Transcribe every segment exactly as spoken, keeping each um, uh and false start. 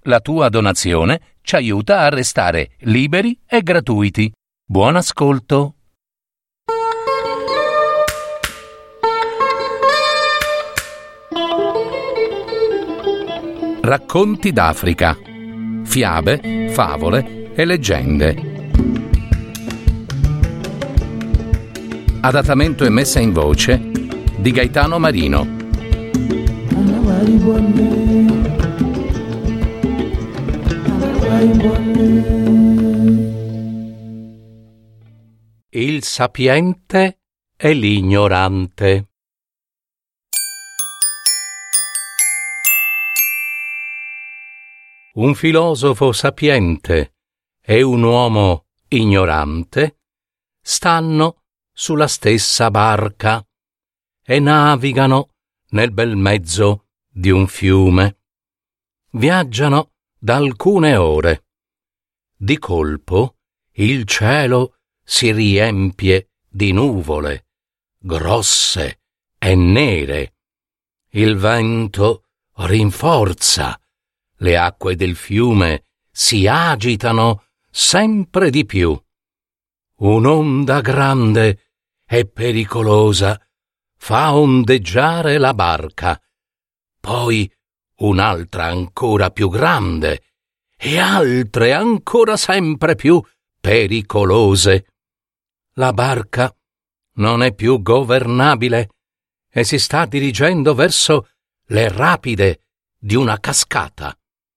La tua donazione ci aiuta a restare liberi e gratuiti. Buon ascolto! Racconti d'Africa. Fiabe, favole e leggende. Adattamento e messa in voce di Gaetano Marino. Il sapiente e l'ignorante. Un filosofo sapiente e un uomo ignorante stanno sulla stessa barca e navigano nel bel mezzo di un fiume. Viaggiano da alcune ore. Di colpo il cielo si riempie di nuvole, grosse e nere. Il vento rinforza. Le acque del fiume si agitano sempre di più. Un'onda grande e pericolosa fa ondeggiare la barca, poi un'altra ancora più grande e altre ancora sempre più pericolose. La barca non è più governabile e si sta dirigendo verso le rapide di una cascata.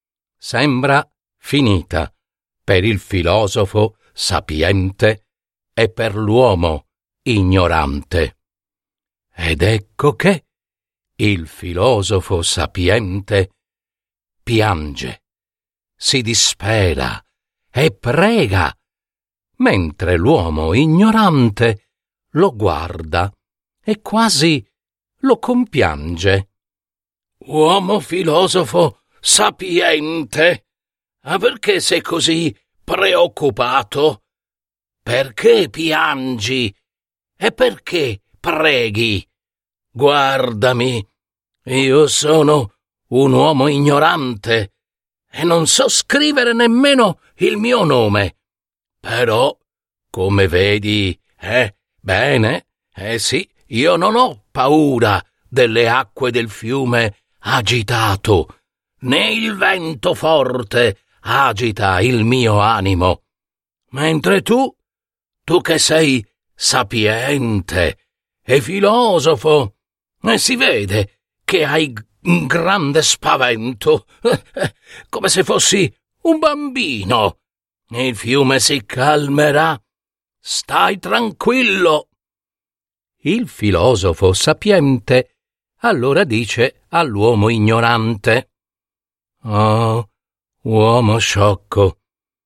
Sembra finita per il filosofo sapiente e per l'uomo ignorante. Ed ecco che il filosofo sapiente piange, si dispera e prega, mentre l'uomo ignorante lo guarda e quasi lo compiange. Uomo filosofo sapiente, ah, perché sei così preoccupato? Perché piangi? E perché preghi? Guardami, io sono un uomo ignorante e non so scrivere nemmeno il mio nome. Però, come vedi, eh, bene, eh sì, io non ho paura delle acque del fiume agitato, né il vento forte agita il mio animo. Mentre tu, tu che sei sapiente e filosofo, e si vede che hai un grande spavento, come se fossi un bambino. Il fiume si calmerà. Stai tranquillo. Il filosofo sapiente allora dice all'uomo ignorante: «Oh, uomo sciocco,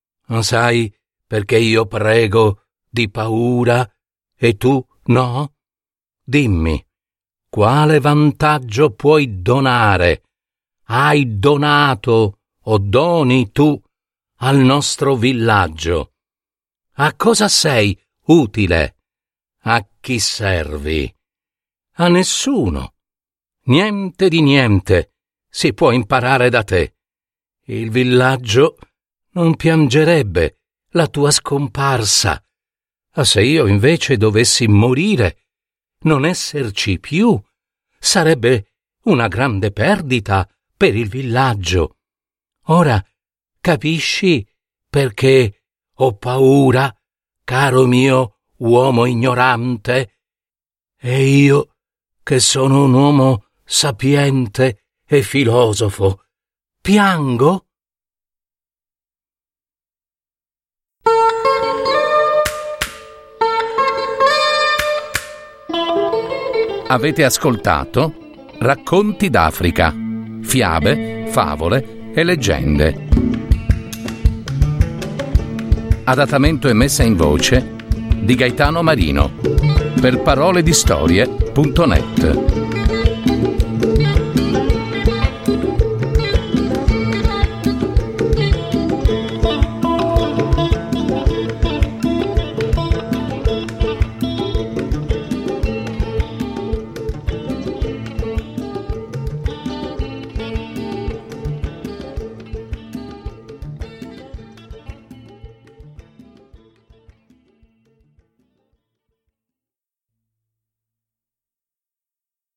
sai perché io prego di paura e tu no? Dimmi, quale vantaggio puoi donare, hai donato o doni tu al nostro villaggio? A cosa sei utile? A chi servi? A nessuno. Niente di niente si può imparare da te. Il villaggio non piangerebbe la tua scomparsa. Ma se io invece dovessi morire, non esserci più, sarebbe una grande perdita per il villaggio. Ora capisci perché ho paura, caro mio uomo ignorante? E io, che sono un uomo sapiente e filosofo, piango?» Avete ascoltato Racconti d'Africa, fiabe, favole e leggende. Adattamento e messa in voce di Gaetano Marino per paroledistorie punto net.